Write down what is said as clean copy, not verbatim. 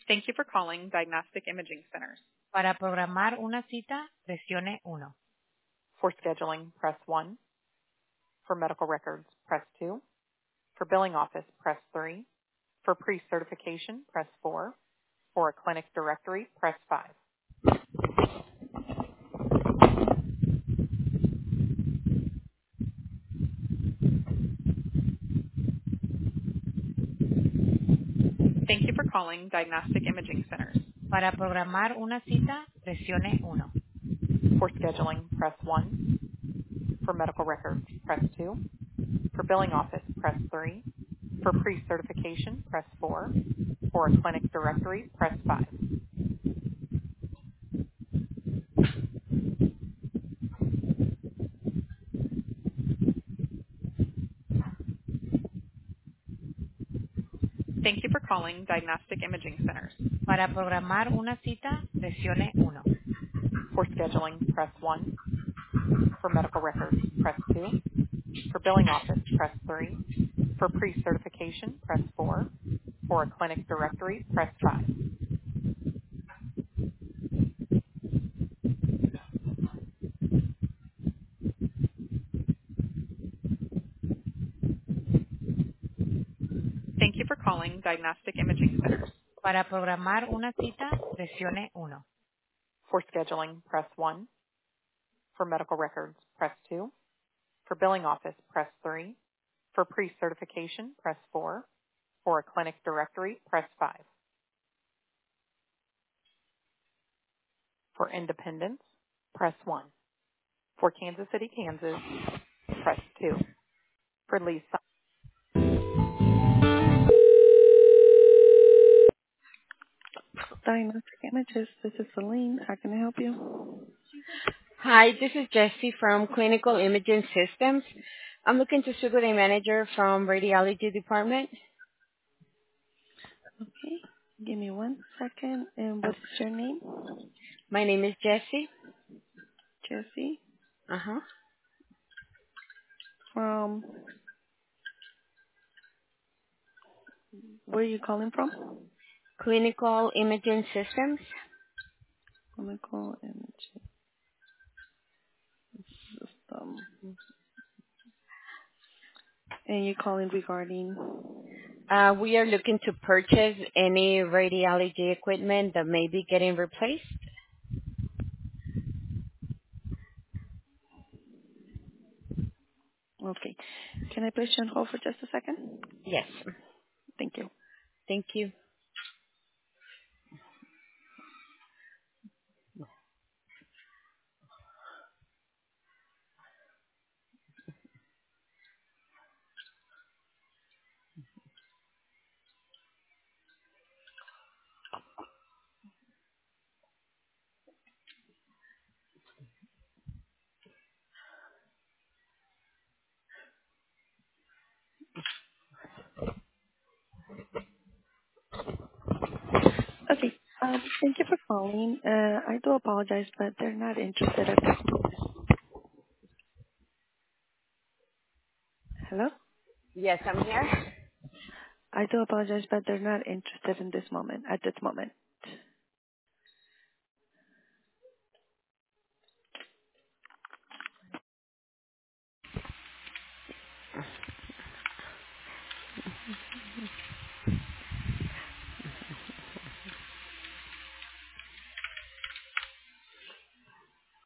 Thank you for calling Diagnostic Imaging Centers. Para programar una cita, presione 1. For scheduling, press 1. For medical records, press 2. For billing office, press 3. For pre-certification, press 4. For a clinic directory, press 5. Thank you for calling Diagnostic Imaging Centers. Para programar una cita, presione 1. For scheduling, press 1. For medical records, press 2. For billing office, press 3. For pre-certification, press 4. For a clinic directory, press 5. Thank you for calling Diagnostic Imaging Centers. Para programar una cita, presione 1. For scheduling, press 1. For medical records, press 2. For billing office, press 3. For pre-certification, press 4. For a clinic directory, press 5. Thank you for calling Diagnostic Imaging Centers. Para programar una cita, presione 1. For scheduling, press 1. For medical records, press 2. For billing office, press 3. For pre-certification, press 4. For a clinic directory, press 5. For independence, press 1. For Kansas City, Kansas, press 2. For Lee. Diagnostic Images, this is Celine. How can I help you? Hi, this is Jessie from Clinical Imaging Systems. I'm looking to speak with a manager from radiology department. Okay, give me 1 second. And what is your name? My name is Jessie. Jessie. Uh-huh. From where are you calling from? Clinical Imaging Systems. Clinical Imaging System. And you're calling regarding? We are looking to purchase any radiology equipment that may be getting replaced. Okay. Can I place you on hold for just a second? Yes. Thank you. Thank you. Okay. Thank you for calling. I do apologize, but they're not interested at this. Hello? Yes, I'm here. I do apologize, but they're not interested in this moment, at this moment.